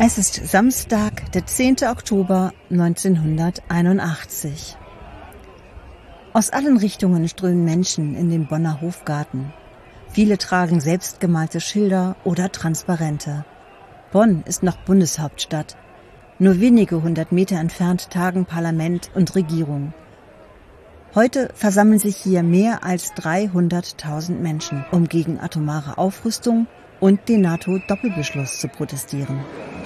Es ist Samstag, der 10. Oktober 1981. Aus allen Richtungen strömen Menschen in den Bonner Hofgarten. Viele tragen selbstgemalte Schilder oder Transparente. Bonn ist noch Bundeshauptstadt. Nur wenige hundert Meter entfernt tagen Parlament und Regierung. Heute versammeln sich hier mehr als 300.000 Menschen, um gegen atomare Aufrüstung und den NATO-Doppelbeschluss zu protestieren.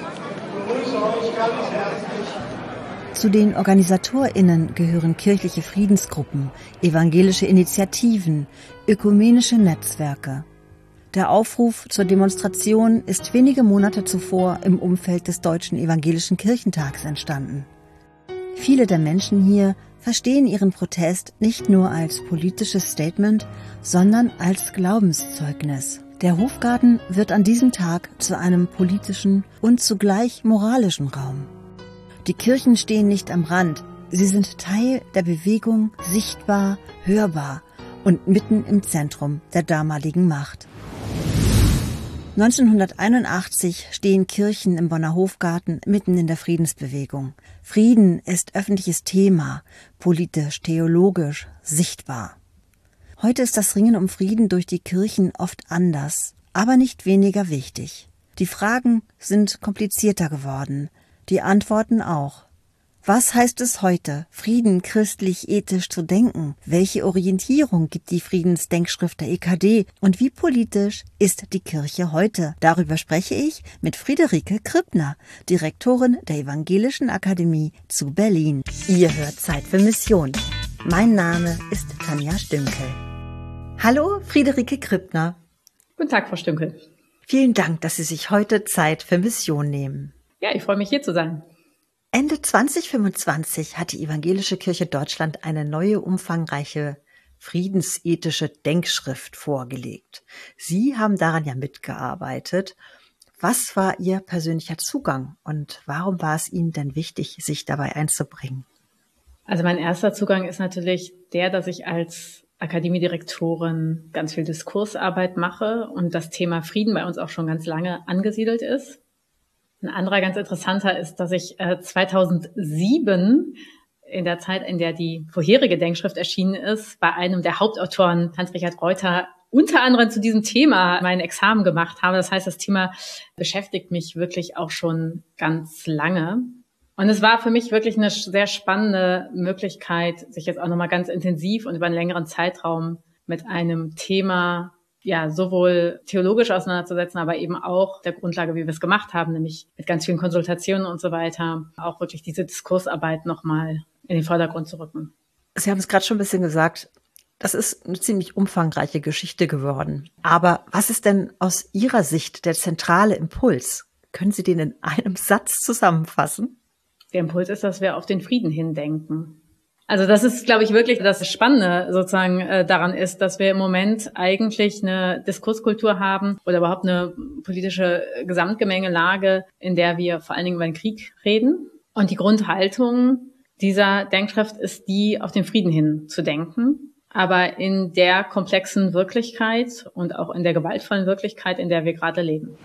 Zu den OrganisatorInnen gehören kirchliche Friedensgruppen, evangelische Initiativen, ökumenische Netzwerke. Der Aufruf zur Demonstration ist wenige Monate zuvor im Umfeld des Deutschen Evangelischen Kirchentags entstanden. Viele der Menschen hier verstehen ihren Protest nicht nur als politisches Statement, sondern als Glaubenszeugnis. Der Hofgarten wird an diesem Tag zu einem politischen und zugleich moralischen Raum. Die Kirchen stehen nicht am Rand, sie sind Teil der Bewegung, sichtbar, hörbar und mitten im Zentrum der damaligen Macht. 1981 stehen Kirchen im Bonner Hofgarten mitten in der Friedensbewegung. Frieden ist öffentliches Thema, politisch, theologisch, sichtbar. Heute ist das Ringen um Frieden durch die Kirchen oft anders, aber nicht weniger wichtig. Die Fragen sind komplizierter geworden, die Antworten auch. Was heißt es heute, Frieden christlich-ethisch zu denken? Welche Orientierung gibt die Friedensdenkschrift der EKD? Und wie politisch ist die Kirche heute? Darüber spreche ich mit Friederike Krippner, Direktorin der Evangelischen Akademie zu Berlin. Ihr hört Zeit für Mission. Mein Name ist Tanja Stünkel. Hallo, Friederike Krippner. Guten Tag, Frau Stünkel. Vielen Dank, dass Sie sich heute Zeit für Mission nehmen. Ja, ich freue mich, hier zu sein. Ende 2025 hat die Evangelische Kirche Deutschland eine neue, umfangreiche friedensethische Denkschrift vorgelegt. Sie haben daran ja mitgearbeitet. Was war Ihr persönlicher Zugang und warum war es Ihnen denn wichtig, sich dabei einzubringen? Also mein erster Zugang ist natürlich der, dass ich als Akademiedirektorin ganz viel Diskursarbeit mache und das Thema Frieden bei uns auch schon ganz lange angesiedelt ist. Ein anderer ganz interessanter ist, dass ich 2007, in der Zeit, in der die vorherige Denkschrift erschienen ist, bei einem der Hauptautoren, Hans-Richard Reuter, unter anderem zu diesem Thema mein Examen gemacht habe. Das heißt, das Thema beschäftigt mich wirklich auch schon ganz lange. Und es war für mich wirklich eine sehr spannende Möglichkeit, sich jetzt auch nochmal ganz intensiv und über einen längeren Zeitraum mit einem Thema sowohl theologisch auseinanderzusetzen, aber eben auch der Grundlage, wie wir es gemacht haben, nämlich mit ganz vielen Konsultationen und so weiter, auch wirklich diese Diskursarbeit nochmal in den Vordergrund zu rücken. Sie haben es gerade schon ein bisschen gesagt, das ist eine ziemlich umfangreiche Geschichte geworden. Aber was ist denn aus Ihrer Sicht der zentrale Impuls? Können Sie den in einem Satz zusammenfassen? Der Impuls ist, dass wir auf den Frieden hindenken. Also das ist, glaube ich, wirklich das Spannende sozusagen daran ist, dass wir im Moment eigentlich eine Diskurskultur haben oder überhaupt eine politische Gesamtgemengelage, in der wir vor allen Dingen über den Krieg reden. Und die Grundhaltung dieser Denkschrift ist die, auf den Frieden hin zu denken. Aber in der komplexen Wirklichkeit und auch in der gewaltvollen Wirklichkeit, in der wir gerade leben.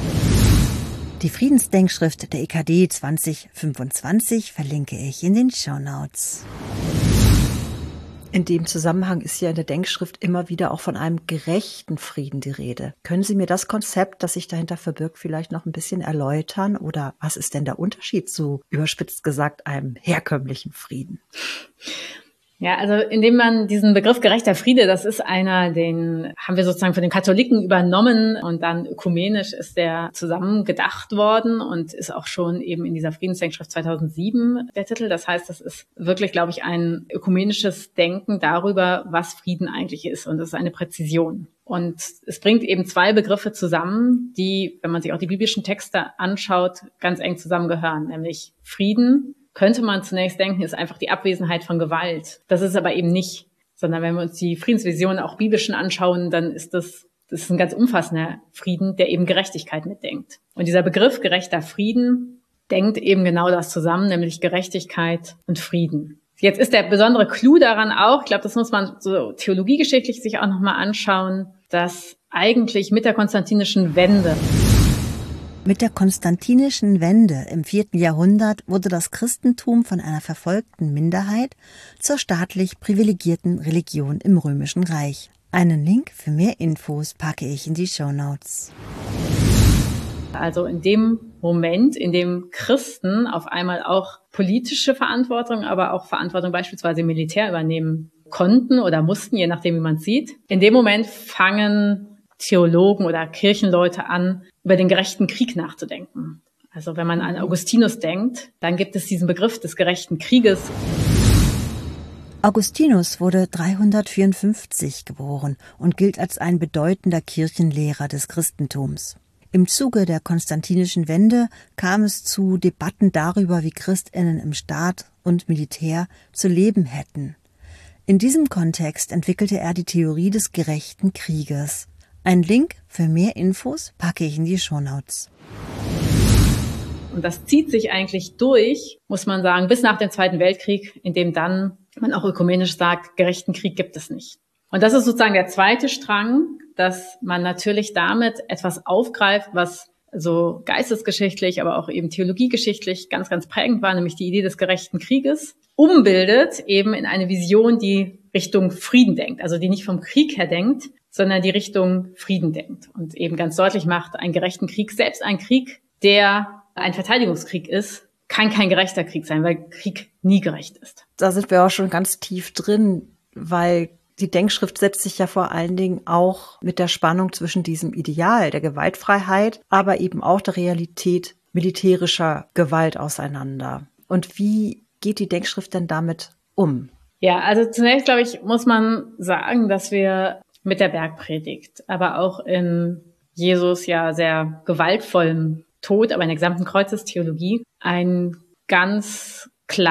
Die Friedensdenkschrift der EKD 2025 verlinke ich in den Shownotes. In dem Zusammenhang ist ja in der Denkschrift immer wieder auch von einem gerechten Frieden die Rede. Können Sie mir das Konzept, das sich dahinter verbirgt, vielleicht noch ein bisschen erläutern? Oder was ist denn der Unterschied zu, überspitzt gesagt, einem herkömmlichen Frieden? Ja, also indem man diesen Begriff gerechter Friede, das ist einer, den haben wir sozusagen von den Katholiken übernommen und dann ökumenisch ist der zusammen gedacht worden und ist auch schon eben in dieser Friedensdenkschrift 2007 der Titel. Das heißt, das ist wirklich, glaube ich, ein ökumenisches Denken darüber, was Frieden eigentlich ist und das ist eine Präzision. Und es bringt eben zwei Begriffe zusammen, die, wenn man sich auch die biblischen Texte anschaut, ganz eng zusammengehören, nämlich Frieden, könnte man zunächst denken, ist einfach die Abwesenheit von Gewalt. Das ist aber eben nicht, sondern wenn wir uns die Friedensvisionen auch biblischen anschauen, dann ist das ist ein ganz umfassender Frieden, der eben Gerechtigkeit mitdenkt. Und dieser Begriff gerechter Frieden denkt eben genau das zusammen, nämlich Gerechtigkeit und Frieden. Jetzt ist der besondere Clou daran auch, ich glaube, das muss man so theologiegeschichtlich sich auch nochmal anschauen, dass eigentlich mit der konstantinischen Wende Mit der konstantinischen Wende im 4. Jahrhundert wurde das Christentum von einer verfolgten Minderheit zur staatlich privilegierten Religion im Römischen Reich. Einen Link für mehr Infos packe ich in die Shownotes. Also in dem Moment, in dem Christen auf einmal auch politische Verantwortung, aber auch Verantwortung beispielsweise im Militär übernehmen konnten oder mussten, je nachdem, wie man es sieht. In dem Moment fangen Theologen oder Kirchenleute an, über den gerechten Krieg nachzudenken. Also wenn man an Augustinus denkt, dann gibt es diesen Begriff des gerechten Krieges. Augustinus wurde 354 geboren und gilt als ein bedeutender Kirchenlehrer des Christentums. Im Zuge der konstantinischen Wende kam es zu Debatten darüber, wie Christinnen im Staat und Militär zu leben hätten. In diesem Kontext entwickelte er die Theorie des gerechten Krieges. Ein Link für mehr Infos packe ich in die Shownotes. Und das zieht sich eigentlich durch, muss man sagen, bis nach dem Zweiten Weltkrieg, in dem dann man auch ökumenisch sagt, gerechten Krieg gibt es nicht. Und das ist sozusagen der zweite Strang, dass man natürlich damit etwas aufgreift, was so geistesgeschichtlich, aber auch eben theologiegeschichtlich ganz, ganz prägend war, nämlich die Idee des gerechten Krieges, umbildet eben in eine Vision, die Richtung Frieden denkt, also die nicht vom Krieg her denkt, sondern die Richtung Frieden denkt und eben ganz deutlich macht, einen gerechten Krieg, selbst ein Krieg, der ein Verteidigungskrieg ist, kann kein gerechter Krieg sein, weil Krieg nie gerecht ist. Da sind wir auch schon ganz tief drin, weil die Denkschrift setzt sich ja vor allen Dingen auch mit der Spannung zwischen diesem Ideal der Gewaltfreiheit, aber eben auch der Realität militärischer Gewalt auseinander. Und wie geht die Denkschrift denn damit um? Ja, also zunächst, glaube ich, muss man sagen, dass wir mit der Bergpredigt, aber auch in Jesus ja sehr gewaltvollem Tod, aber in der gesamten Kreuzestheologie, eine ganz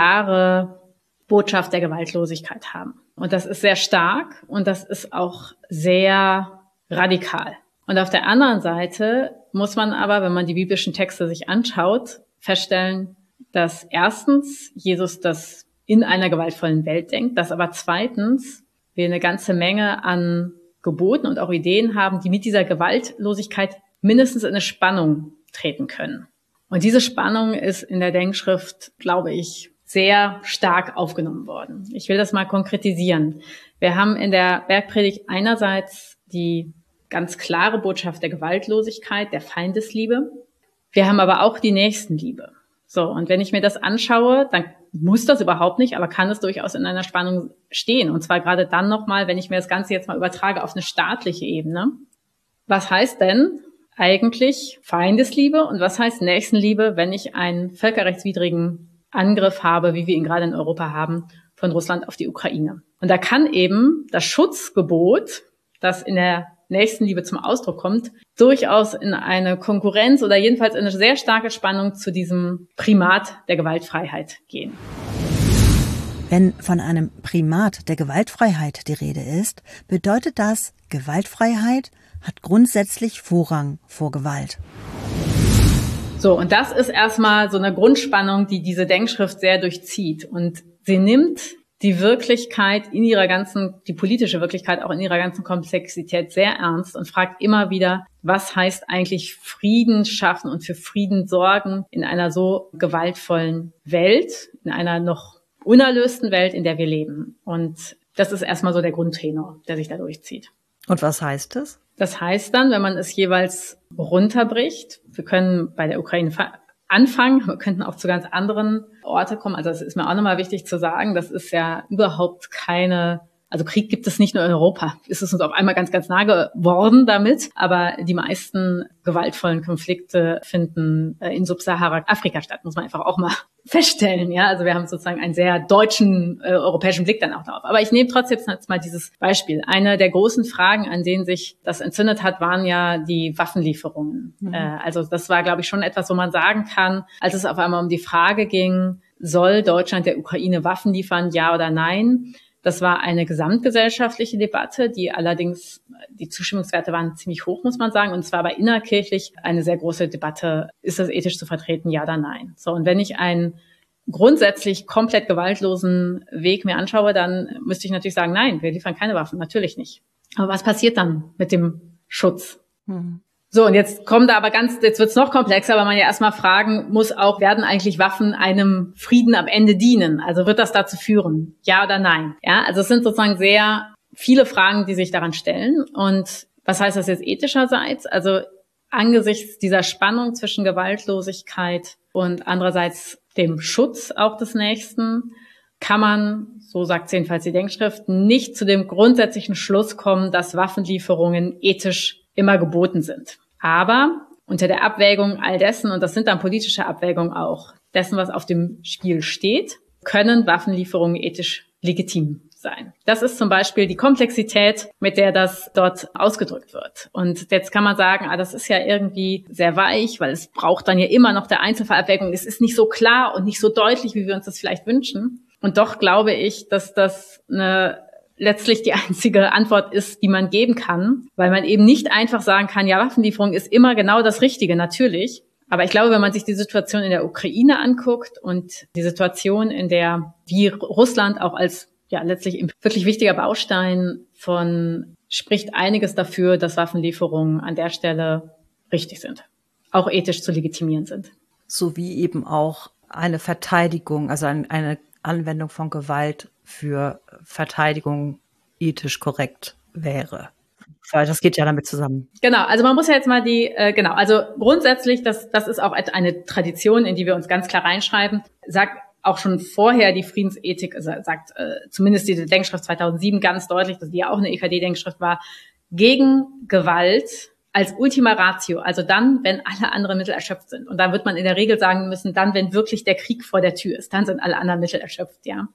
klare Botschaft der Gewaltlosigkeit haben. Und das ist sehr stark und das ist auch sehr radikal. Und auf der anderen Seite muss man aber, wenn man die biblischen Texte sich anschaut, feststellen, dass erstens Jesus das in einer gewaltvollen Welt denkt, dass aber zweitens wir eine ganze Menge an Geboten und auch Ideen haben, die mit dieser Gewaltlosigkeit mindestens in eine Spannung treten können. Und diese Spannung ist in der Denkschrift, glaube ich, sehr stark aufgenommen worden. Ich will das mal konkretisieren. Wir haben in der Bergpredigt einerseits die ganz klare Botschaft der Gewaltlosigkeit, der Feindesliebe. Wir haben aber auch die Nächstenliebe. So, und wenn ich mir das anschaue, dann muss das überhaupt nicht, aber kann es durchaus in einer Spannung stehen. Und zwar gerade dann nochmal, wenn ich mir das Ganze jetzt mal übertrage auf eine staatliche Ebene. Was heißt denn eigentlich Feindesliebe und was heißt Nächstenliebe, wenn ich einen völkerrechtswidrigen Angriff habe, wie wir ihn gerade in Europa haben, von Russland auf die Ukraine? Und da kann eben das Schutzgebot, das in der Nächstenliebe zum Ausdruck kommt, durchaus in eine Konkurrenz oder jedenfalls in eine sehr starke Spannung zu diesem Primat der Gewaltfreiheit gehen. Wenn von einem Primat der Gewaltfreiheit die Rede ist, bedeutet das, Gewaltfreiheit hat grundsätzlich Vorrang vor Gewalt. So, und das ist erstmal so eine Grundspannung, die diese Denkschrift sehr durchzieht. Und sie nimmt die Wirklichkeit in ihrer ganzen, die politische Wirklichkeit auch in ihrer ganzen Komplexität sehr ernst und fragt immer wieder, was heißt eigentlich Frieden schaffen und für Frieden sorgen in einer so gewaltvollen Welt, in einer noch unerlösten Welt, in der wir leben. Und das ist erstmal so der Grundtenor, der sich da durchzieht. Und was heißt das? Das heißt dann, wenn man es jeweils runterbricht, wir können bei der Ukraine anfangen, wir könnten auch zu ganz anderen Orten kommen. Also das ist mir auch nochmal wichtig zu sagen, das ist ja überhaupt keine, also Krieg gibt es nicht nur in Europa. Es ist uns auf einmal ganz, ganz nah geworden damit, aber die meisten gewaltvollen Konflikte finden in Subsahara-Afrika statt, muss man einfach auch mal feststellen. Ja, also wir haben sozusagen einen sehr deutschen, europäischen Blick dann auch darauf. Aber ich nehme trotzdem jetzt mal dieses Beispiel. Eine der großen Fragen, an denen sich das entzündet hat, waren ja die Waffenlieferungen. Also das war, glaube ich, schon etwas, wo man sagen kann, als es auf einmal um die Frage ging, soll Deutschland der Ukraine Waffen liefern, ja oder nein? Das war eine gesamtgesellschaftliche Debatte, die allerdings, die Zustimmungswerte waren ziemlich hoch, muss man sagen. Und zwar war innerkirchlich eine sehr große Debatte, ist das ethisch zu vertreten, ja oder nein? So, und wenn ich einen grundsätzlich komplett gewaltlosen Weg mir anschaue, dann müsste ich natürlich sagen, nein, wir liefern keine Waffen, natürlich nicht. Aber was passiert dann mit dem Schutz? So, und jetzt wird's noch komplexer, weil man ja erstmal fragen muss auch, werden eigentlich Waffen einem Frieden am Ende dienen? Also wird das dazu führen? Ja oder nein? Ja, also es sind sozusagen sehr viele Fragen, die sich daran stellen. Und was heißt das jetzt ethischerseits? Also angesichts dieser Spannung zwischen Gewaltlosigkeit und andererseits dem Schutz auch des Nächsten kann man, so sagt es jedenfalls die Denkschrift, nicht zu dem grundsätzlichen Schluss kommen, dass Waffenlieferungen ethisch immer geboten sind. Aber unter der Abwägung all dessen, und das sind dann politische Abwägungen auch, dessen, was auf dem Spiel steht, können Waffenlieferungen ethisch legitim sein. Das ist zum Beispiel die Komplexität, mit der das dort ausgedrückt wird. Und jetzt kann man sagen, das ist ja irgendwie sehr weich, weil es braucht dann ja immer noch der Einzelfallabwägung. Es ist nicht so klar und nicht so deutlich, wie wir uns das vielleicht wünschen. Und doch glaube ich, dass das letztlich die einzige Antwort ist, die man geben kann, weil man eben nicht einfach sagen kann, ja, Waffenlieferung ist immer genau das Richtige, natürlich. Aber ich glaube, wenn man sich die Situation in der Ukraine anguckt und die Situation, in der wie Russland auch als letztlich wirklich wichtiger Baustein spricht einiges dafür, dass Waffenlieferungen an der Stelle richtig sind, auch ethisch zu legitimieren sind. Sowie eben auch eine Verteidigung, also eine Anwendung von Gewalt für Verteidigung ethisch korrekt wäre. Weil das geht ja damit zusammen. Genau, also man muss ja jetzt mal also grundsätzlich, das ist auch eine Tradition, in die wir uns ganz klar reinschreiben, sagt auch schon vorher die Friedensethik, also sagt zumindest diese Denkschrift 2007 ganz deutlich, dass die ja auch eine EKD-Denkschrift war, gegen Gewalt als Ultima Ratio, also dann, wenn alle anderen Mittel erschöpft sind. Und da wird man in der Regel sagen müssen, dann, wenn wirklich der Krieg vor der Tür ist, dann sind alle anderen Mittel erschöpft, ja.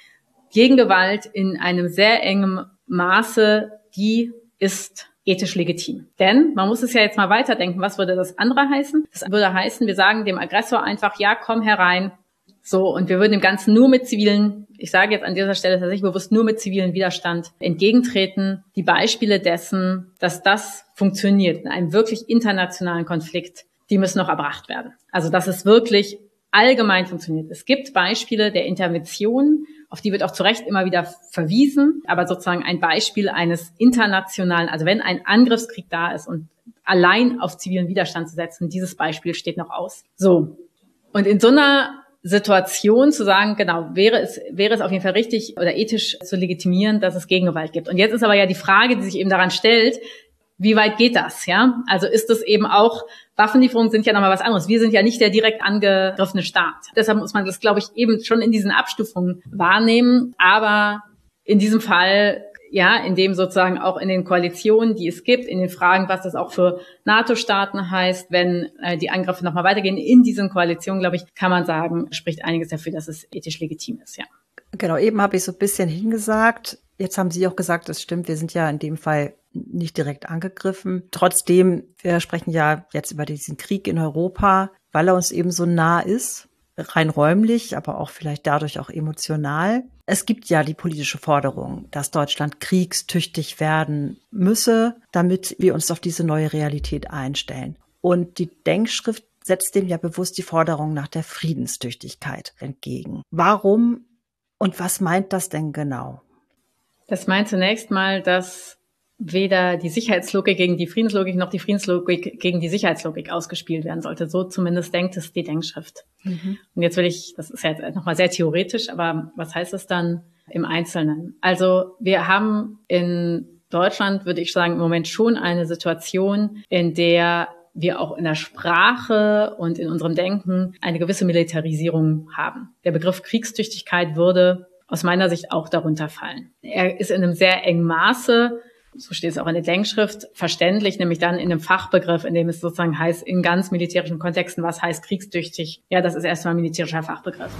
Gegengewalt in einem sehr engen Maße, die ist ethisch legitim. Denn man muss es ja jetzt mal weiterdenken, was würde das andere heißen? Das würde heißen, wir sagen dem Aggressor einfach, ja, komm herein. So, und wir würden dem Ganzen nur mit zivilen, ich sage jetzt an dieser Stelle tatsächlich bewusst nur mit zivilen Widerstand entgegentreten. Die Beispiele dessen, dass das funktioniert in einem wirklich internationalen Konflikt, die müssen noch erbracht werden. Also, dass es wirklich allgemein funktioniert. Es gibt Beispiele der Intervention, auf die wird auch zu Recht immer wieder verwiesen, aber sozusagen ein Beispiel eines internationalen, also wenn ein Angriffskrieg da ist und allein auf zivilen Widerstand zu setzen, dieses Beispiel steht noch aus. So. Und in so einer Situation zu sagen, genau, wäre es auf jeden Fall richtig oder ethisch zu legitimieren, dass es Gegengewalt gibt. Und jetzt ist aber ja die Frage, die sich eben daran stellt, wie weit geht das, ja? Also ist es eben auch, Waffenlieferungen sind ja nochmal was anderes. Wir sind ja nicht der direkt angegriffene Staat. Deshalb muss man das, glaube ich, eben schon in diesen Abstufungen wahrnehmen. Aber in diesem Fall, ja, in dem sozusagen auch in den Koalitionen, die es gibt, in den Fragen, was das auch für NATO-Staaten heißt, wenn die Angriffe nochmal weitergehen, in diesen Koalitionen, glaube ich, kann man sagen, spricht einiges dafür, dass es ethisch legitim ist, ja. Genau, eben habe ich so ein bisschen hingesagt. Jetzt haben Sie auch gesagt, das stimmt, wir sind ja in dem Fall nicht direkt angegriffen. Trotzdem, wir sprechen ja jetzt über diesen Krieg in Europa, weil er uns eben so nah ist, rein räumlich, aber auch vielleicht dadurch auch emotional. Es gibt ja die politische Forderung, dass Deutschland kriegstüchtig werden müsse, damit wir uns auf diese neue Realität einstellen. Und die Denkschrift setzt dem ja bewusst die Forderung nach der Friedenstüchtigkeit entgegen. Warum und was meint das denn genau? Das meint zunächst mal, dass weder die Sicherheitslogik gegen die Friedenslogik noch die Friedenslogik gegen die Sicherheitslogik ausgespielt werden sollte. So zumindest denkt es die Denkschrift. Mhm. Und jetzt das ist ja jetzt nochmal sehr theoretisch, aber was heißt das dann im Einzelnen? Also wir haben in Deutschland, würde ich sagen, im Moment schon eine Situation, in der wir auch in der Sprache und in unserem Denken eine gewisse Militarisierung haben. Der Begriff Kriegstüchtigkeit würde aus meiner Sicht auch darunter fallen. Er ist in einem sehr engen Maße, so steht es auch in der Denkschrift, verständlich, nämlich dann in einem Fachbegriff, in dem es sozusagen heißt, in ganz militärischen Kontexten, was heißt kriegstüchtig? Ja, das ist erstmal ein militärischer Fachbegriff.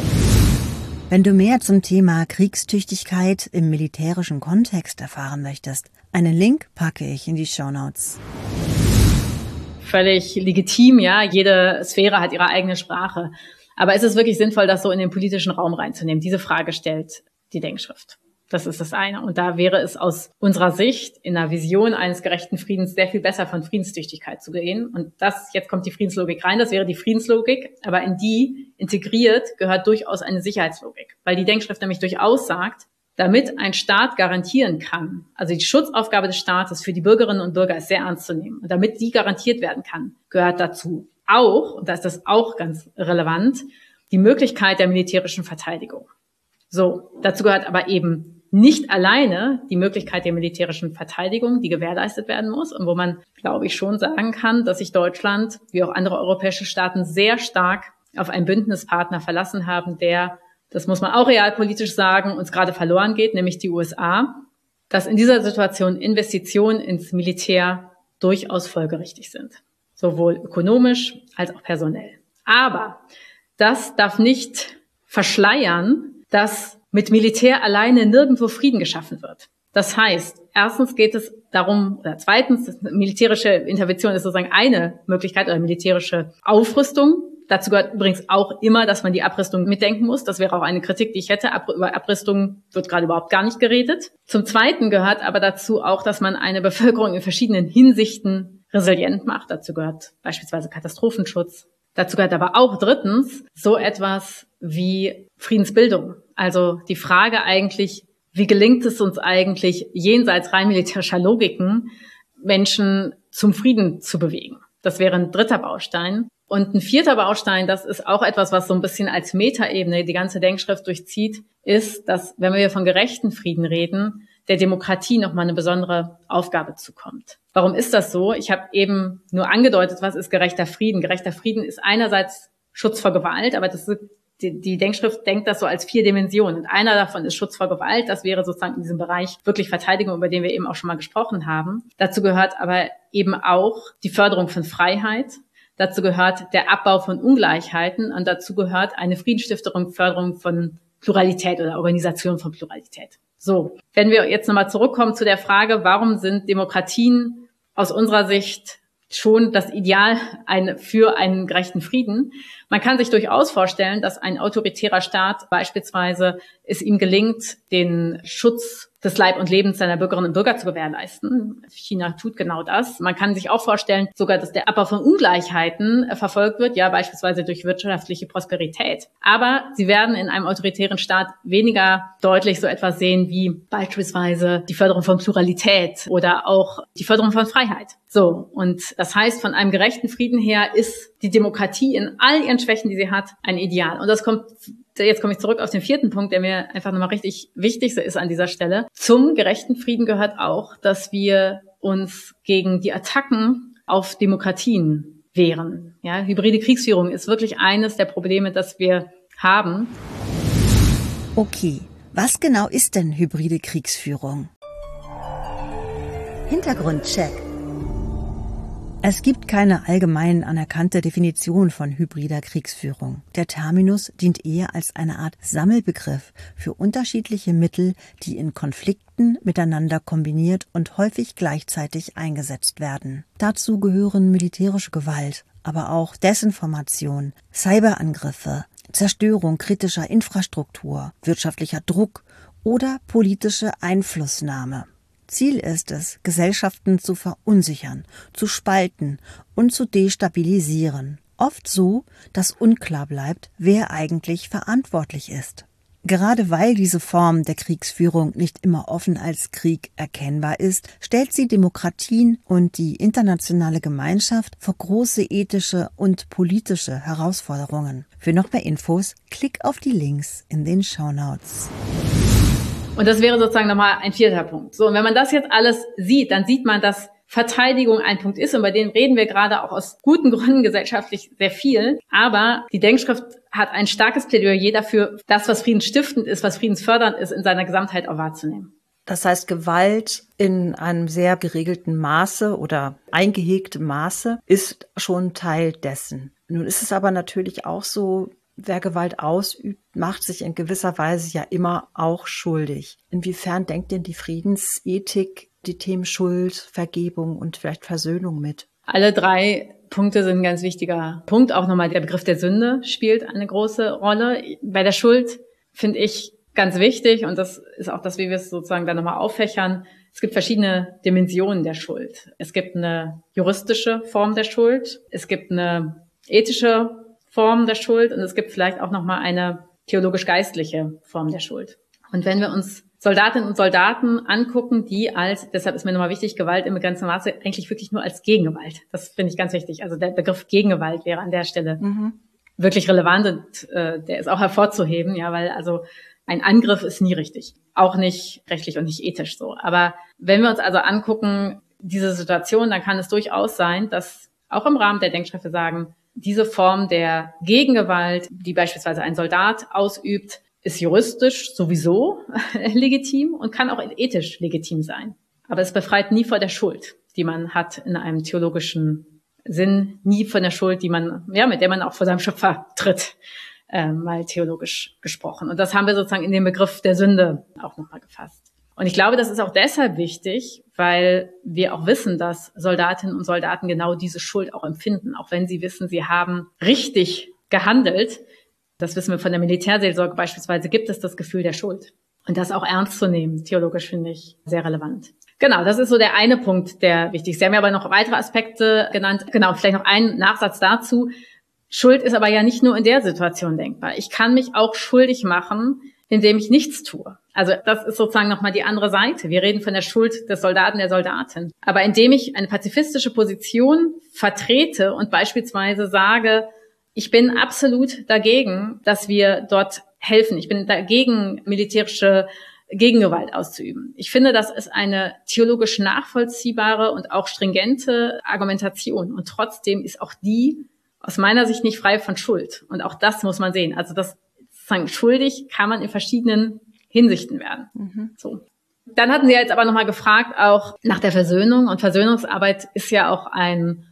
Wenn du mehr zum Thema Kriegstüchtigkeit im militärischen Kontext erfahren möchtest, einen Link packe ich in die Shownotes. Völlig legitim, ja, jede Sphäre hat ihre eigene Sprache. Aber ist es wirklich sinnvoll, das so in den politischen Raum reinzunehmen? Diese Frage stellt die Denkschrift. Das ist das eine. Und da wäre es aus unserer Sicht in der Vision eines gerechten Friedens sehr viel besser von Friedenstüchtigkeit zu gehen. Und jetzt kommt die Friedenslogik rein, das wäre die Friedenslogik. Aber in die integriert gehört durchaus eine Sicherheitslogik. Weil die Denkschrift nämlich durchaus sagt, damit ein Staat garantieren kann, also die Schutzaufgabe des Staates für die Bürgerinnen und Bürger ist sehr ernst zu nehmen. Und damit die garantiert werden kann, gehört dazu auch, und da ist das auch ganz relevant, die Möglichkeit der militärischen Verteidigung. So, dazu gehört aber eben nicht alleine die Möglichkeit der militärischen Verteidigung, die gewährleistet werden muss und wo man, glaube ich, schon sagen kann, dass sich Deutschland, wie auch andere europäische Staaten, sehr stark auf einen Bündnispartner verlassen haben, der, das muss man auch realpolitisch sagen, uns gerade verloren geht, nämlich die USA, dass in dieser Situation Investitionen ins Militär durchaus folgerichtig sind, sowohl ökonomisch als auch personell. Aber das darf nicht verschleiern, dass mit Militär alleine nirgendwo Frieden geschaffen wird. Das heißt, erstens geht es darum, oder zweitens, militärische Intervention ist sozusagen eine Möglichkeit oder militärische Aufrüstung. Dazu gehört übrigens auch immer, dass man die Abrüstung mitdenken muss. Das wäre auch eine Kritik, die ich hätte. Über Abrüstung wird gerade überhaupt gar nicht geredet. Zum Zweiten gehört aber dazu auch, dass man eine Bevölkerung in verschiedenen Hinsichten resilient macht. Dazu gehört beispielsweise Katastrophenschutz. Dazu gehört aber auch drittens so etwas wie Friedensbildung. Also die Frage eigentlich, wie gelingt es uns eigentlich, jenseits rein militärischer Logiken, Menschen zum Frieden zu bewegen? Das wäre ein dritter Baustein. Und ein vierter Baustein, das ist auch etwas, was so ein bisschen als Metaebene die ganze Denkschrift durchzieht, ist, dass, wenn wir von gerechten Frieden reden, der Demokratie nochmal eine besondere Aufgabe zukommt. Warum ist das so? Ich habe eben nur angedeutet, was ist gerechter Frieden? Gerechter Frieden ist einerseits Schutz vor Gewalt, aber das ist, die Denkschrift denkt das so als 4 Dimensionen. Und einer davon ist Schutz vor Gewalt. Das wäre sozusagen in diesem Bereich wirklich Verteidigung, über den wir eben auch schon mal gesprochen haben. Dazu gehört aber eben auch die Förderung von Freiheit. Dazu gehört der Abbau von Ungleichheiten und dazu gehört eine Friedensstifterung, Förderung von Pluralität oder Organisation von Pluralität. So, wenn wir jetzt nochmal zurückkommen zu der Frage, warum sind Demokratien aus unserer Sicht schon das Ideal für einen gerechten Frieden? Man kann sich durchaus vorstellen, dass ein autoritärer Staat beispielsweise es ihm gelingt, den Schutz des Leib und Lebens seiner Bürgerinnen und Bürger zu gewährleisten. China tut genau das. Man kann sich auch vorstellen, sogar, dass der Abbau von Ungleichheiten verfolgt wird, ja beispielsweise durch wirtschaftliche Prosperität. Aber sie werden in einem autoritären Staat weniger deutlich so etwas sehen wie beispielsweise die Förderung von Pluralität oder auch die Förderung von Freiheit. So, und das heißt, von einem gerechten Frieden her ist die Demokratie in all ihren Schwächen, die sie hat, ein Ideal. Und jetzt komme ich zurück auf den 4. Punkt, der mir einfach nochmal richtig wichtig ist an dieser Stelle. Zum gerechten Frieden gehört auch, dass wir uns gegen die Attacken auf Demokratien wehren. Ja, hybride Kriegsführung ist wirklich eines der Probleme, das wir haben. Okay, was genau ist denn hybride Kriegsführung? Hintergrundcheck. Es gibt keine allgemein anerkannte Definition von hybrider Kriegsführung. Der Terminus dient eher als eine Art Sammelbegriff für unterschiedliche Mittel, die in Konflikten miteinander kombiniert und häufig gleichzeitig eingesetzt werden. Dazu gehören militärische Gewalt, aber auch Desinformation, Cyberangriffe, Zerstörung kritischer Infrastruktur, wirtschaftlicher Druck oder politische Einflussnahme. Ziel ist es, Gesellschaften zu verunsichern, zu spalten und zu destabilisieren. Oft so, dass unklar bleibt, wer eigentlich verantwortlich ist. Gerade weil diese Form der Kriegsführung nicht immer offen als Krieg erkennbar ist, stellt sie Demokratien und die internationale Gemeinschaft vor große ethische und politische Herausforderungen. Für noch mehr Infos, klick auf die Links in den Shownotes. Und das wäre sozusagen nochmal ein 4. Punkt. So, und wenn man das jetzt alles sieht, dann sieht man, dass Verteidigung ein Punkt ist und bei dem reden wir gerade auch aus guten Gründen gesellschaftlich sehr viel. Aber die Denkschrift hat ein starkes Plädoyer dafür, das, was friedensstiftend ist, was friedensfördernd ist, in seiner Gesamtheit auch wahrzunehmen. Das heißt, Gewalt in einem sehr geregelten Maße oder eingehegtem Maße ist schon Teil dessen. Nun ist es aber natürlich auch so, wer Gewalt ausübt, macht sich in gewisser Weise ja immer auch schuldig. Inwiefern denkt denn die Friedensethik die Themen Schuld, Vergebung und vielleicht Versöhnung mit? Alle 3 Punkte sind ein ganz wichtiger Punkt. Auch nochmal der Begriff der Sünde spielt eine große Rolle. Bei der Schuld finde ich ganz wichtig, und das ist auch das, wie wir es sozusagen dann nochmal auffächern. Es gibt verschiedene Dimensionen der Schuld. Es gibt eine juristische Form der Schuld. Es gibt eine ethische Form der Schuld und es gibt vielleicht auch nochmal eine theologisch-geistliche Form der Schuld. Und wenn wir uns Soldatinnen und Soldaten angucken, die als, deshalb ist mir nochmal wichtig, Gewalt im begrenzten Maße eigentlich wirklich nur als Gegengewalt. Das finde ich ganz wichtig. Also der Begriff Gegengewalt wäre an der Stelle wirklich relevant und der ist auch hervorzuheben, ja, weil also ein Angriff ist nie richtig. Auch nicht rechtlich und nicht ethisch so. Aber wenn wir uns also angucken, diese Situation, dann kann es durchaus sein, dass auch im Rahmen der Denkschrift sagen, diese Form der Gegengewalt, die beispielsweise ein Soldat ausübt, ist juristisch sowieso legitim und kann auch ethisch legitim sein. Aber es befreit nie vor der Schuld, die man hat in einem theologischen Sinn, nie von der Schuld, die man, ja, mit der man auch vor seinem Schöpfer tritt, mal theologisch gesprochen. Und das haben wir sozusagen in den Begriff der Sünde auch nochmal gefasst. Und ich glaube, das ist auch deshalb wichtig, weil wir auch wissen, dass Soldatinnen und Soldaten genau diese Schuld auch empfinden, auch wenn sie wissen, sie haben richtig gehandelt. Das wissen wir von der Militärseelsorge beispielsweise, gibt es das Gefühl der Schuld. Und das auch ernst zu nehmen, theologisch finde ich sehr relevant. Genau, das ist so der eine Punkt, der wichtig ist. Sie haben ja aber noch weitere Aspekte genannt. Genau, vielleicht noch einen Nachsatz dazu. Schuld ist aber ja nicht nur in der Situation denkbar. Ich kann mich auch schuldig machen, indem ich nichts tue. Also das ist sozusagen nochmal die andere Seite. Wir reden von der Schuld des Soldaten, der Soldatin. Aber indem ich eine pazifistische Position vertrete und beispielsweise sage, ich bin absolut dagegen, dass wir dort helfen. Ich bin dagegen, militärische Gegengewalt auszuüben. Ich finde, das ist eine theologisch nachvollziehbare und auch stringente Argumentation. Und trotzdem ist auch die aus meiner Sicht nicht frei von Schuld. Und auch das muss man sehen. Also das sozusagen schuldig kann man in verschiedenen Hinsichten werden. So. Dann hatten Sie jetzt aber nochmal gefragt, auch nach der Versöhnung. Und Versöhnungsarbeit ist ja auch ein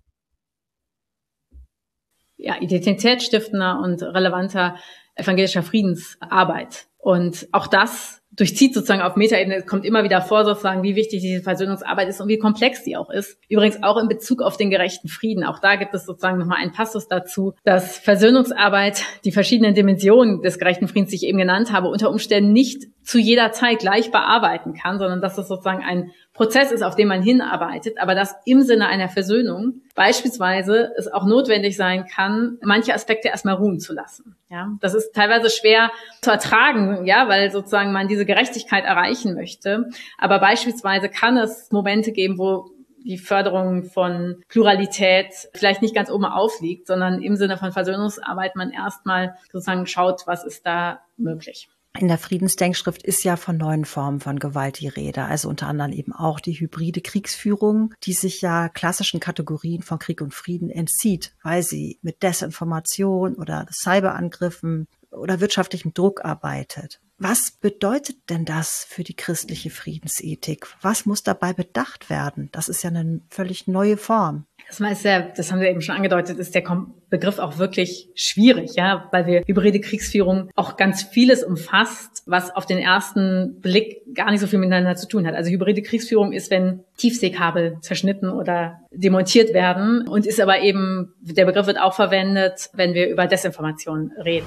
identitätsstiftender und relevanter evangelischer Friedensarbeit. Und auch das durchzieht sozusagen auf Metaebene, es kommt immer wieder vor sozusagen, wie wichtig diese Versöhnungsarbeit ist und wie komplex die auch ist. Übrigens auch in Bezug auf den gerechten Frieden. Auch da gibt es sozusagen nochmal einen Passus dazu, dass Versöhnungsarbeit die verschiedenen Dimensionen des gerechten Friedens, die ich eben genannt habe, unter Umständen nicht zu jeder Zeit gleich bearbeiten kann, sondern dass das sozusagen ein Prozess ist, auf den man hinarbeitet, aber dass im Sinne einer Versöhnung beispielsweise es auch notwendig sein kann, manche Aspekte erstmal ruhen zu lassen. Ja, das ist teilweise schwer zu ertragen, ja, weil sozusagen man diese Gerechtigkeit erreichen möchte. Aber beispielsweise kann es Momente geben, wo die Förderung von Pluralität vielleicht nicht ganz oben aufliegt, sondern im Sinne von Versöhnungsarbeit man erstmal sozusagen schaut, was ist da möglich. In der Friedensdenkschrift ist ja von neuen Formen von Gewalt die Rede, also unter anderem eben auch die hybride Kriegsführung, die sich ja klassischen Kategorien von Krieg und Frieden entzieht, weil sie mit Desinformation oder Cyberangriffen oder wirtschaftlichem Druck arbeitet. Was bedeutet denn das für die christliche Friedensethik? Was muss dabei bedacht werden? Das ist ja eine völlig neue Form. Das haben Sie eben schon angedeutet, ist der Begriff auch wirklich schwierig, ja, weil wir hybride Kriegsführung auch ganz vieles umfasst, was auf den ersten Blick gar nicht so viel miteinander zu tun hat. Also hybride Kriegsführung ist, wenn Tiefseekabel zerschnitten oder demontiert werden und ist aber eben, der Begriff wird auch verwendet, wenn wir über Desinformation reden.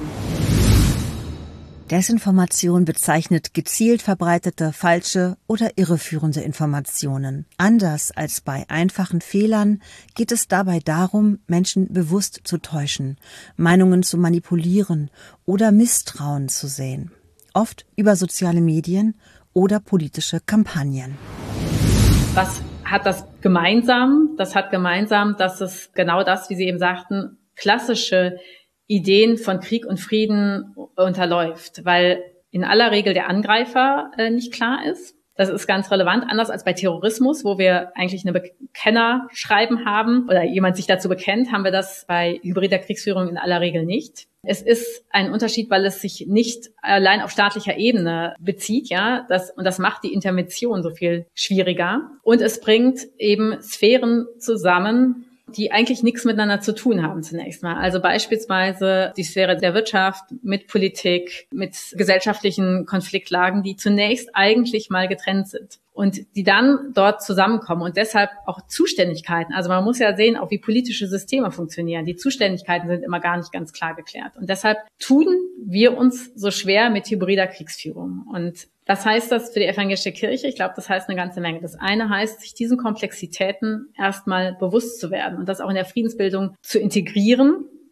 Desinformation bezeichnet gezielt verbreitete, falsche oder irreführende Informationen. Anders als bei einfachen Fehlern geht es dabei darum, Menschen bewusst zu täuschen, Meinungen zu manipulieren oder Misstrauen zu säen. Oft über soziale Medien oder politische Kampagnen. Was hat das gemeinsam? Das hat gemeinsam, dass es genau das, wie Sie eben sagten, klassische Ideen von Krieg und Frieden unterläuft, weil in aller Regel der Angreifer nicht klar ist. Das ist ganz relevant, anders als bei Terrorismus, wo wir eigentlich eine Bekennerschreiben haben oder jemand sich dazu bekennt, haben wir das bei hybrider Kriegsführung in aller Regel nicht. Es ist ein Unterschied, weil es sich nicht allein auf staatlicher Ebene bezieht, ja, und das macht die Intervention so viel schwieriger. Und es bringt eben Sphären zusammen, die eigentlich nichts miteinander zu tun haben zunächst mal. Also beispielsweise die Sphäre der Wirtschaft mit Politik, mit gesellschaftlichen Konfliktlagen, die zunächst eigentlich mal getrennt sind und die dann dort zusammenkommen und deshalb auch Zuständigkeiten. Also man muss ja sehen, auch wie politische Systeme funktionieren. Die Zuständigkeiten sind immer gar nicht ganz klar geklärt. Und deshalb tun wir uns so schwer mit hybrider Kriegsführung. Und was heißt das für die evangelische Kirche? Ich glaube, das heißt eine ganze Menge. Das eine heißt, sich diesen Komplexitäten erstmal bewusst zu werden und das auch in der Friedensbildung zu integrieren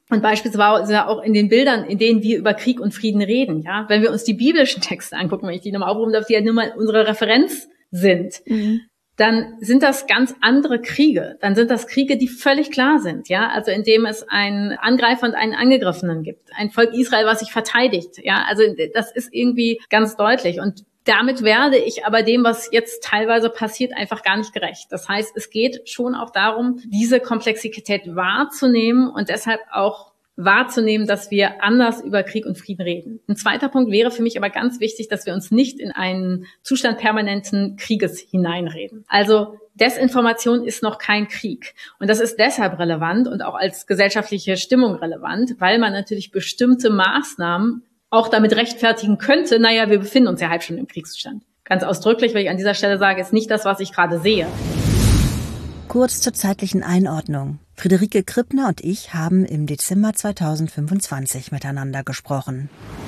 Und beispielsweise auch in den Bildern, in denen wir über Krieg und Frieden reden, ja. Wenn wir uns die biblischen Texte angucken, wenn ich die nochmal aufrufen darf, die ja nur mal unsere Referenz sind, dann sind das ganz andere Kriege. Dann sind das Kriege, die völlig klar sind, ja. Also in dem es einen Angreifer und einen Angegriffenen gibt. Ein Volk Israel, was sich verteidigt, ja. Also das ist irgendwie ganz deutlich. Und damit werde ich aber dem, was jetzt teilweise passiert, einfach gar nicht gerecht. Das heißt, es geht schon auch darum, diese Komplexität wahrzunehmen und deshalb auch wahrzunehmen, dass wir anders über Krieg und Frieden reden. Ein zweiter Punkt wäre für mich aber ganz wichtig, dass wir uns nicht in einen Zustand permanenten Krieges hineinreden. Also Desinformation ist noch kein Krieg. Und das ist deshalb relevant und auch als gesellschaftliche Stimmung relevant, weil man natürlich bestimmte Maßnahmen auch damit rechtfertigen könnte, naja, wir befinden uns ja halb schon im Kriegszustand. Ganz ausdrücklich, weil ich an dieser Stelle sage, ist nicht das, was ich gerade sehe. Kurz zur zeitlichen Einordnung. Friederike Krippner und ich haben im Dezember 2025 miteinander gesprochen.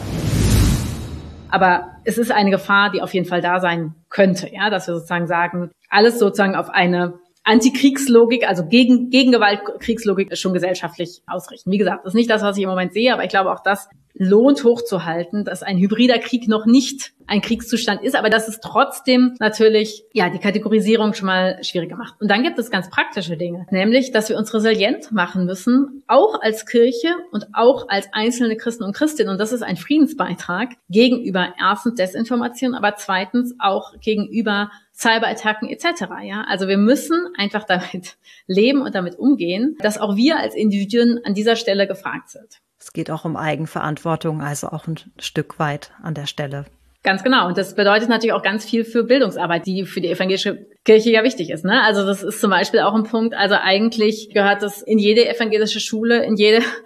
Aber es ist eine Gefahr, die auf jeden Fall da sein könnte, ja, dass wir sozusagen sagen, alles sozusagen auf eine Antikriegslogik, also gegen Gewaltkriegslogik schon gesellschaftlich ausrichten. Wie gesagt, das ist nicht das, was ich im Moment sehe, aber ich glaube, auch das lohnt hochzuhalten, dass ein hybrider Krieg noch nicht ein Kriegszustand ist, aber dass es trotzdem natürlich, ja, die Kategorisierung schon mal schwieriger macht. Und dann gibt es ganz praktische Dinge, nämlich, dass wir uns resilient machen müssen, auch als Kirche und auch als einzelne Christen und Christinnen. Und das ist ein Friedensbeitrag gegenüber erstens Desinformation, aber zweitens auch gegenüber Cyberattacken etc. Ja, also wir müssen einfach damit leben und damit umgehen, dass auch wir als Individuen an dieser Stelle gefragt sind. Es geht auch um Eigenverantwortung, also auch ein Stück weit an der Stelle. Ganz genau. Und das bedeutet natürlich auch ganz viel für Bildungsarbeit, die für die evangelische Kirche ja wichtig ist, ne? Also das ist zum Beispiel auch ein Punkt. Also eigentlich gehört das in jede evangelische Schule, in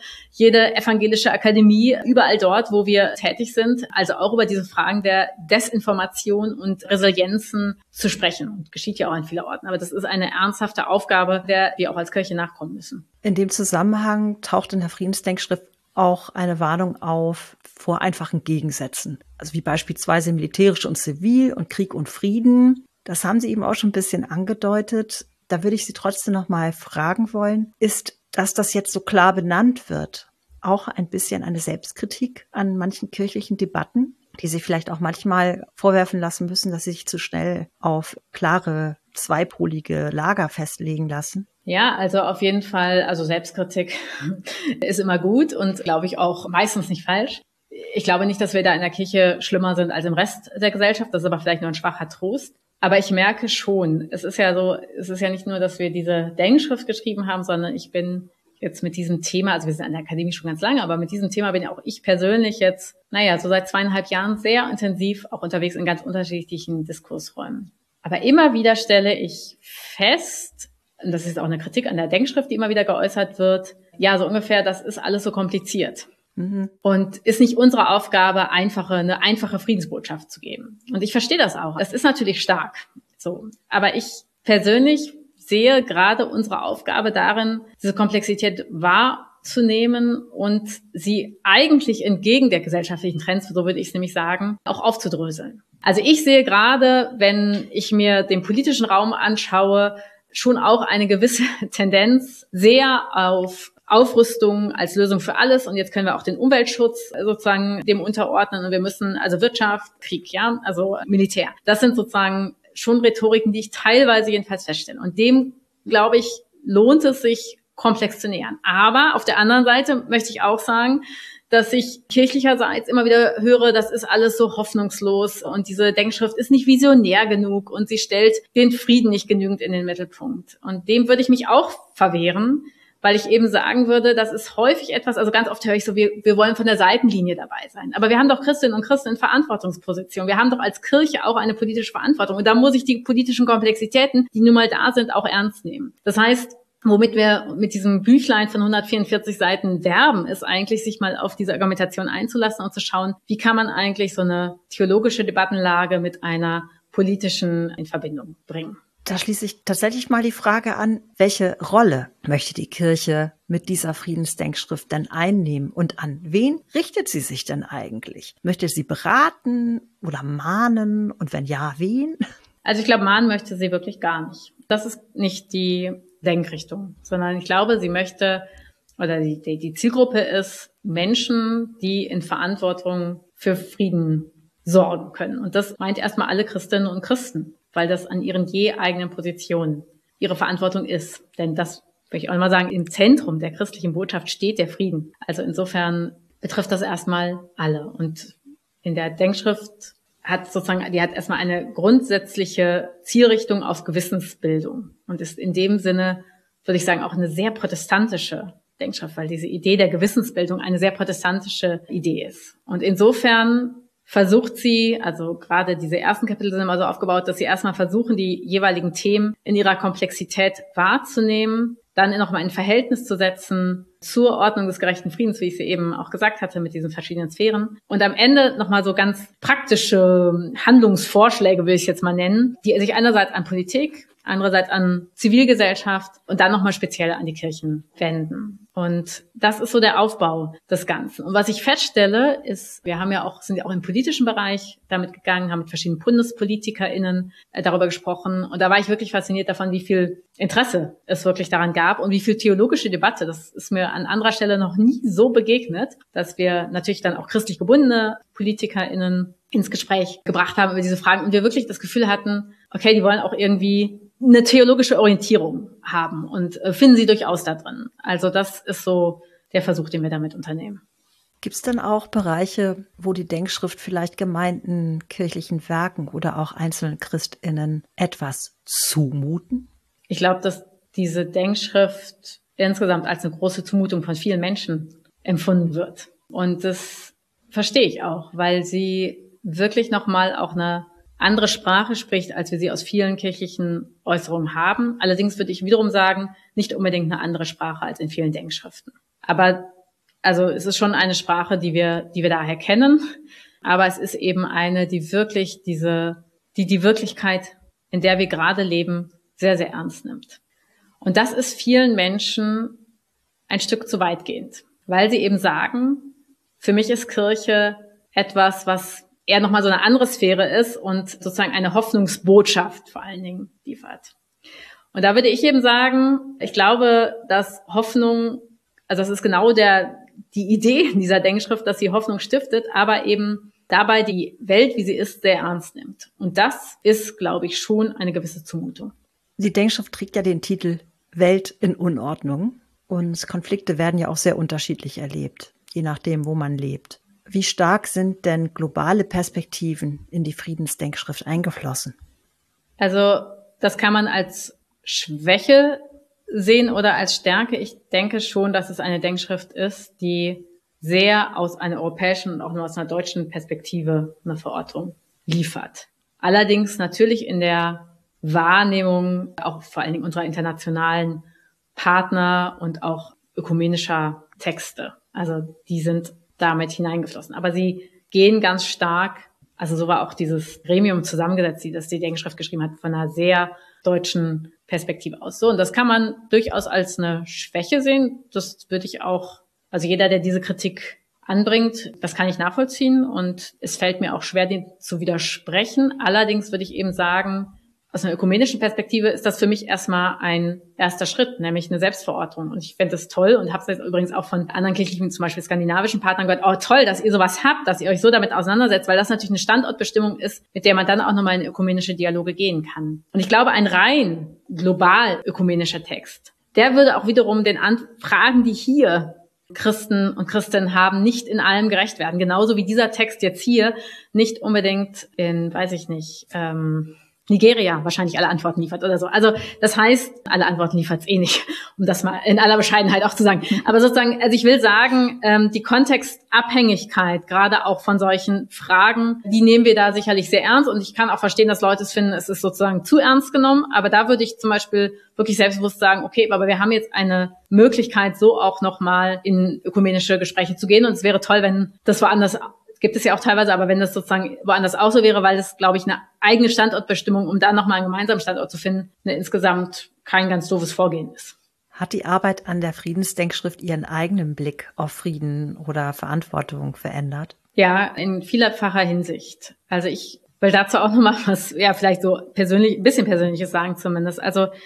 jede evangelische Akademie, überall dort, wo wir tätig sind. Also auch über diese Fragen der Desinformation und Resilienzen zu sprechen. Und geschieht ja auch an vielen Orten. Aber das ist eine ernsthafte Aufgabe, der wir auch als Kirche nachkommen müssen. In dem Zusammenhang taucht in der Friedensdenkschrift auch eine Warnung auf vor einfachen Gegensätzen. Also wie beispielsweise militärisch und zivil und Krieg und Frieden. Das haben Sie eben auch schon ein bisschen angedeutet. Da würde ich Sie trotzdem noch mal fragen wollen, ist, dass das jetzt so klar benannt wird, auch ein bisschen eine Selbstkritik an manchen kirchlichen Debatten, die Sie vielleicht auch manchmal vorwerfen lassen müssen, dass sie sich zu schnell auf klare, zweipolige Lager festlegen lassen? Ja, also auf jeden Fall, also Selbstkritik ist immer gut und glaube ich auch meistens nicht falsch. Ich glaube nicht, dass wir da in der Kirche schlimmer sind als im Rest der Gesellschaft. Das ist aber vielleicht nur ein schwacher Trost. Aber ich merke schon, es ist ja so, es ist ja nicht nur, dass wir diese Denkschrift geschrieben haben, sondern ich bin jetzt mit diesem Thema, also wir sind an der Akademie schon ganz lange, aber mit diesem Thema bin ja auch ich persönlich jetzt, so seit 2,5 Jahren sehr intensiv auch unterwegs in ganz unterschiedlichen Diskursräumen. Aber immer wieder stelle ich fest, und das ist auch eine Kritik an der Denkschrift, die immer wieder geäußert wird, ja, so ungefähr, das ist alles so kompliziert. Und ist nicht unsere Aufgabe, eine einfache Friedensbotschaft zu geben. Und ich verstehe das auch. Das ist natürlich stark. So. Aber ich persönlich sehe gerade unsere Aufgabe darin, diese Komplexität wahrzunehmen und sie eigentlich entgegen der gesellschaftlichen Trends, so würde ich es nämlich sagen, auch aufzudröseln. Also ich sehe gerade, wenn ich mir den politischen Raum anschaue, schon auch eine gewisse Tendenz sehr auf Aufrüstung als Lösung für alles. Und jetzt können wir auch den Umweltschutz sozusagen dem unterordnen. Und wir müssen, also Wirtschaft, Krieg, ja, also Militär. Das sind sozusagen schon Rhetoriken, die ich teilweise jedenfalls feststelle. Und dem, glaube ich, lohnt es sich, komplex zu nähern. Aber auf der anderen Seite möchte ich auch sagen, dass ich kirchlicherseits immer wieder höre, das ist alles so hoffnungslos und diese Denkschrift ist nicht visionär genug und sie stellt den Frieden nicht genügend in den Mittelpunkt. Und dem würde ich mich auch verwehren, weil ich eben sagen würde, das ist häufig etwas, also ganz oft höre ich so, wir wollen von der Seitenlinie dabei sein. Aber wir haben doch Christinnen und Christen in Verantwortungsposition. Wir haben doch als Kirche auch eine politische Verantwortung. Und da muss ich die politischen Komplexitäten, die nun mal da sind, auch ernst nehmen. Das heißt, womit wir mit diesem Büchlein von 144 Seiten werben, ist eigentlich, sich mal auf diese Argumentation einzulassen und zu schauen, wie kann man eigentlich so eine theologische Debattenlage mit einer politischen in Verbindung bringen. Da schließe ich tatsächlich mal die Frage an, welche Rolle möchte die Kirche mit dieser Friedensdenkschrift denn einnehmen und an wen richtet sie sich denn eigentlich? Möchte sie beraten oder mahnen und wenn ja, wen? Also ich glaube, mahnen möchte sie wirklich gar nicht. Das ist nicht die Denkrichtung, sondern ich glaube, sie möchte oder die Zielgruppe ist Menschen, die in Verantwortung für Frieden sorgen können. Und das meint erstmal alle Christinnen und Christen, weil das an ihren je eigenen Positionen ihre Verantwortung ist. Denn das, würde ich auch mal sagen, im Zentrum der christlichen Botschaft steht der Frieden. Also insofern betrifft das erstmal alle. Und in der Denkschrift die hat erstmal eine grundsätzliche Zielrichtung auf Gewissensbildung und ist in dem Sinne, würde ich sagen, auch eine sehr protestantische Denkschrift, weil diese Idee der Gewissensbildung eine sehr protestantische Idee ist. Und insofern versucht sie, also gerade diese ersten Kapitel sind immer so aufgebaut, dass sie erstmal versuchen, die jeweiligen Themen in ihrer Komplexität wahrzunehmen, dann nochmal in Verhältnis zu setzen zur Ordnung des gerechten Friedens, wie ich sie eben auch gesagt hatte, mit diesen verschiedenen Sphären. Und am Ende nochmal so ganz praktische Handlungsvorschläge, will ich jetzt mal nennen, die sich einerseits an Politik, andererseits an Zivilgesellschaft und dann nochmal speziell an die Kirchen wenden. Und das ist so der Aufbau des Ganzen. Und was ich feststelle, ist, sind ja auch im politischen Bereich damit gegangen, haben mit verschiedenen BundespolitikerInnen darüber gesprochen. Und da war ich wirklich fasziniert davon, wie viel Interesse es wirklich daran gab und wie viel theologische Debatte. Das ist mir an anderer Stelle noch nie so begegnet, dass wir natürlich dann auch christlich gebundene PolitikerInnen ins Gespräch gebracht haben über diese Fragen und wir wirklich das Gefühl hatten, okay, die wollen auch irgendwie eine theologische Orientierung haben und finden sie durchaus da drin. Also das ist so der Versuch, den wir damit unternehmen. Gibt es denn auch Bereiche, wo die Denkschrift vielleicht gemeinten kirchlichen Werken oder auch einzelnen ChristInnen etwas zumuten? Ich glaube, dass diese Denkschrift insgesamt als eine große Zumutung von vielen Menschen empfunden wird. Und das verstehe ich auch, weil sie wirklich nochmal auch eine andere Sprache spricht, als wir sie aus vielen kirchlichen Äußerungen haben. Allerdings würde ich wiederum sagen, nicht unbedingt eine andere Sprache als in vielen Denkschriften. Aber also es ist schon eine Sprache, die wir daher kennen. Aber es ist eben eine, die wirklich die Wirklichkeit, in der wir gerade leben, sehr, sehr ernst nimmt. Und das ist vielen Menschen ein Stück zu weitgehend, weil sie eben sagen, für mich ist Kirche etwas, was eher nochmal so eine andere Sphäre ist und sozusagen eine Hoffnungsbotschaft vor allen Dingen liefert. Und da würde ich eben sagen, ich glaube, dass Hoffnung, also das ist genau die Idee dieser Denkschrift, dass sie Hoffnung stiftet, aber eben dabei die Welt, wie sie ist, sehr ernst nimmt. Und das ist, glaube ich, schon eine gewisse Zumutung. Die Denkschrift trägt ja den Titel Welt in Unordnung und Konflikte werden ja auch sehr unterschiedlich erlebt, je nachdem, wo man lebt. Wie stark sind denn globale Perspektiven in die Friedensdenkschrift eingeflossen? Also das kann man als Schwäche sehen oder als Stärke. Ich denke schon, dass es eine Denkschrift ist, die sehr aus einer europäischen und auch nur aus einer deutschen Perspektive eine Verortung liefert. Allerdings natürlich in der Wahrnehmung auch vor allen Dingen unserer internationalen Partner und auch ökumenischer Texte. Also die sind damit hineingeflossen. Aber sie gehen ganz stark, also so war auch dieses Gremium zusammengesetzt, das die Denkschrift geschrieben hat, von einer sehr deutschen Perspektive aus. So, und das kann man durchaus als eine Schwäche sehen. Das würde ich auch, also jeder, der diese Kritik anbringt, das kann ich nachvollziehen und es fällt mir auch schwer, dem zu widersprechen. Allerdings würde ich eben sagen, aus einer ökumenischen Perspektive ist das für mich erstmal ein erster Schritt, nämlich eine Selbstverortung. Und ich finde das toll und habe es jetzt übrigens auch von anderen kirchlichen, zum Beispiel skandinavischen Partnern gehört, oh toll, dass ihr sowas habt, dass ihr euch so damit auseinandersetzt, weil das natürlich eine Standortbestimmung ist, mit der man dann auch nochmal in ökumenische Dialoge gehen kann. Und ich glaube, ein rein global ökumenischer Text, der würde auch wiederum den Fragen, die hier Christen und Christinnen haben, nicht in allem gerecht werden. Genauso wie dieser Text jetzt hier nicht unbedingt in, weiß ich nicht, Nigeria wahrscheinlich alle Antworten liefert oder so. Also das heißt, alle Antworten liefert es eh nicht, um das mal in aller Bescheidenheit auch zu sagen. Aber sozusagen, also ich will sagen, die Kontextabhängigkeit, gerade auch von solchen Fragen, die nehmen wir da sicherlich sehr ernst. Und ich kann auch verstehen, dass Leute es finden, es ist sozusagen zu ernst genommen. Aber da würde ich zum Beispiel wirklich selbstbewusst sagen, okay, aber wir haben jetzt eine Möglichkeit, so auch nochmal in ökumenische Gespräche zu gehen. Und es wäre toll, wenn das woanders gibt es ja auch teilweise, aber wenn das sozusagen woanders auch so wäre, weil das, glaube ich, eine eigene Standortbestimmung, um dann nochmal einen gemeinsamen Standort zu finden, insgesamt kein ganz doofes Vorgehen ist. Hat die Arbeit an der Friedensdenkschrift Ihren eigenen Blick auf Frieden oder Verantwortung verändert? Ja, in vielerfacher Hinsicht. Also ich will dazu auch nochmal was, ja, vielleicht so persönlich, ein bisschen Persönliches sagen zumindest. Also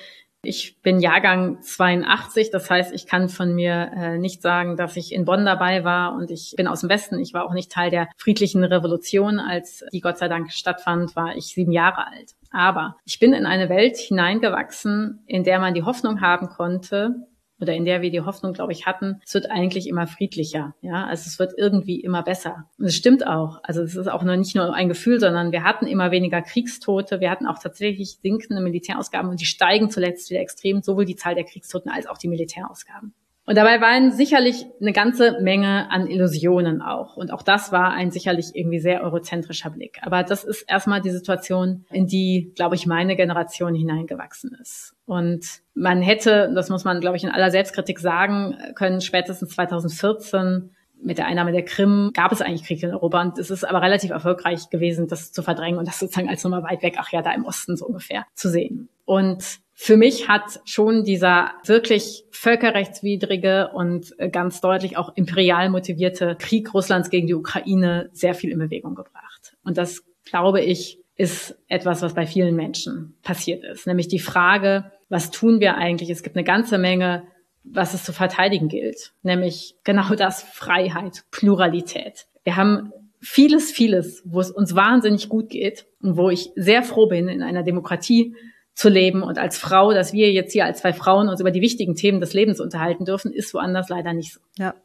Ich bin Jahrgang 82, das heißt, ich kann von mir nicht sagen, dass ich in Bonn dabei war und ich bin aus dem Westen. Ich war auch nicht Teil der friedlichen Revolution. Als die Gott sei Dank stattfand, war ich 7 Jahre alt. Aber ich bin in eine Welt hineingewachsen, in der man die Hoffnung haben konnte, oder in der wir die Hoffnung, glaube ich, hatten, es wird eigentlich immer friedlicher. Ja, also es wird irgendwie immer besser. Und es stimmt auch. Also es ist auch noch nicht nur ein Gefühl, sondern wir hatten immer weniger Kriegstote. Wir hatten auch tatsächlich sinkende Militärausgaben und die steigen zuletzt wieder extrem, sowohl die Zahl der Kriegstoten als auch die Militärausgaben. Und dabei waren sicherlich eine ganze Menge an Illusionen auch. Und auch das war ein sicherlich irgendwie sehr eurozentrischer Blick. Aber das ist erstmal die Situation, in die, glaube ich, meine Generation hineingewachsen ist. Und man hätte, das muss man, glaube ich, in aller Selbstkritik sagen können, spätestens 2014 mit der Einnahme der Krim gab es eigentlich Krieg in Europa. Und es ist aber relativ erfolgreich gewesen, das zu verdrängen und das sozusagen als Nummer weit weg, ach ja, da im Osten so ungefähr zu sehen. Und für mich hat schon dieser wirklich völkerrechtswidrige und ganz deutlich auch imperial motivierte Krieg Russlands gegen die Ukraine sehr viel in Bewegung gebracht. Und das, glaube ich, ist etwas, was bei vielen Menschen passiert ist. Nämlich die Frage, was tun wir eigentlich? Es gibt eine ganze Menge, was es zu verteidigen gilt. Nämlich genau das: Freiheit, Pluralität. Wir haben vieles, wo es uns wahnsinnig gut geht und wo ich sehr froh bin, in einer Demokratie zu leben und als Frau, dass wir jetzt hier als 2 Frauen uns über die wichtigen Themen des Lebens unterhalten dürfen, ist woanders leider nicht so. Ja.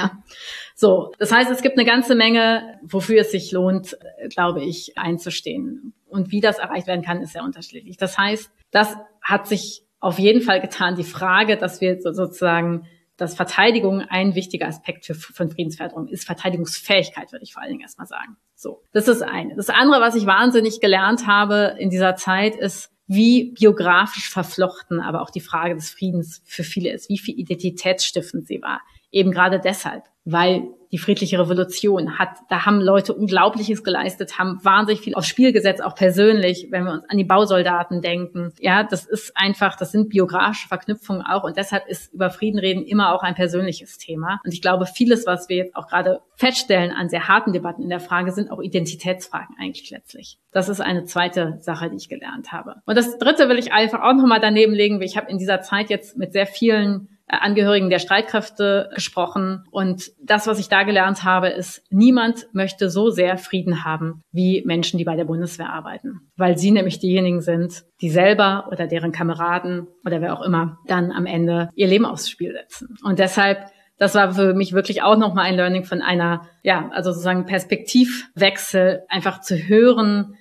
So, das heißt, es gibt eine ganze Menge, wofür es sich lohnt, glaube ich, einzustehen. Und wie das erreicht werden kann, ist sehr unterschiedlich. Das heißt, das hat sich auf jeden Fall getan. Die Frage, dass wir sozusagen, dass Verteidigung ein wichtiger Aspekt von Friedensförderung ist. Verteidigungsfähigkeit, würde ich vor allen Dingen erstmal sagen. So, das ist eine. Das andere, was ich wahnsinnig gelernt habe in dieser Zeit, ist, wie biografisch verflochten aber auch die Frage des Friedens für viele ist, wie viel identitätsstiftend sie war. Eben gerade deshalb, weil die friedliche Revolution da haben Leute Unglaubliches geleistet, haben wahnsinnig viel aufs Spiel gesetzt, auch persönlich, wenn wir uns an die Bausoldaten denken. Ja, das ist einfach, das sind biografische Verknüpfungen auch und deshalb ist über Frieden reden immer auch ein persönliches Thema. Und ich glaube, vieles, was wir jetzt auch gerade feststellen an sehr harten Debatten in der Frage, sind auch Identitätsfragen eigentlich letztlich. Das ist eine zweite Sache, die ich gelernt habe. Und das dritte will ich einfach auch nochmal daneben legen. Ich habe in dieser Zeit jetzt mit sehr vielen Angehörigen der Streitkräfte gesprochen. Und das, was ich da gelernt habe, ist, niemand möchte so sehr Frieden haben wie Menschen, die bei der Bundeswehr arbeiten. Weil sie nämlich diejenigen sind, die selber oder deren Kameraden oder wer auch immer dann am Ende ihr Leben aufs Spiel setzen. Und deshalb, das war für mich wirklich auch nochmal ein Learning von einer, also sozusagen Perspektivwechsel, einfach zu hören,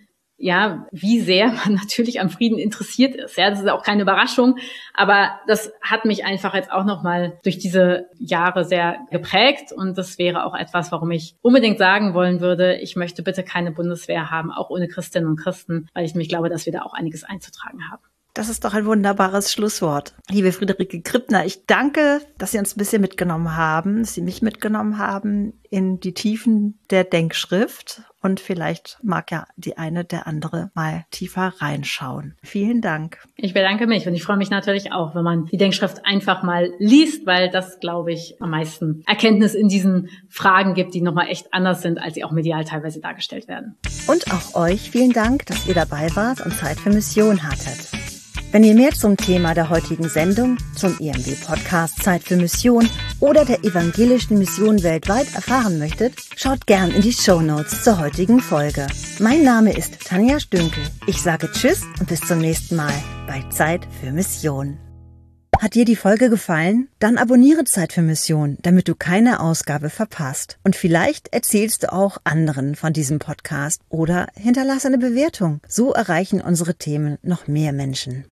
wie sehr man natürlich am Frieden interessiert ist. Ja, das ist auch keine Überraschung, aber das hat mich einfach jetzt auch nochmal durch diese Jahre sehr geprägt und das wäre auch etwas, warum ich unbedingt sagen wollen würde, ich möchte bitte keine Bundeswehr haben, auch ohne Christinnen und Christen, weil ich nämlich glaube, dass wir da auch einiges einzutragen haben. Das ist doch ein wunderbares Schlusswort. Liebe Friederike Krippner, ich danke, dass Sie uns ein bisschen mitgenommen haben, dass Sie mich mitgenommen haben in die Tiefen der Denkschrift. Und vielleicht mag ja die eine der andere mal tiefer reinschauen. Vielen Dank. Ich bedanke mich und ich freue mich natürlich auch, wenn man die Denkschrift einfach mal liest, weil das, glaube ich, am meisten Erkenntnis in diesen Fragen gibt, die nochmal echt anders sind, als sie auch medial teilweise dargestellt werden. Und auch euch vielen Dank, dass ihr dabei wart und Zeit für Mission hattet. Wenn ihr mehr zum Thema der heutigen Sendung, zum EMB-Podcast Zeit für Mission oder der evangelischen Mission weltweit erfahren möchtet, schaut gern in die Shownotes zur heutigen Folge. Mein Name ist Tanja Stünkel. Ich sage Tschüss und bis zum nächsten Mal bei Zeit für Mission. Hat dir die Folge gefallen? Dann abonniere Zeit für Mission, damit du keine Ausgabe verpasst. Und vielleicht erzählst du auch anderen von diesem Podcast oder hinterlass eine Bewertung. So erreichen unsere Themen noch mehr Menschen.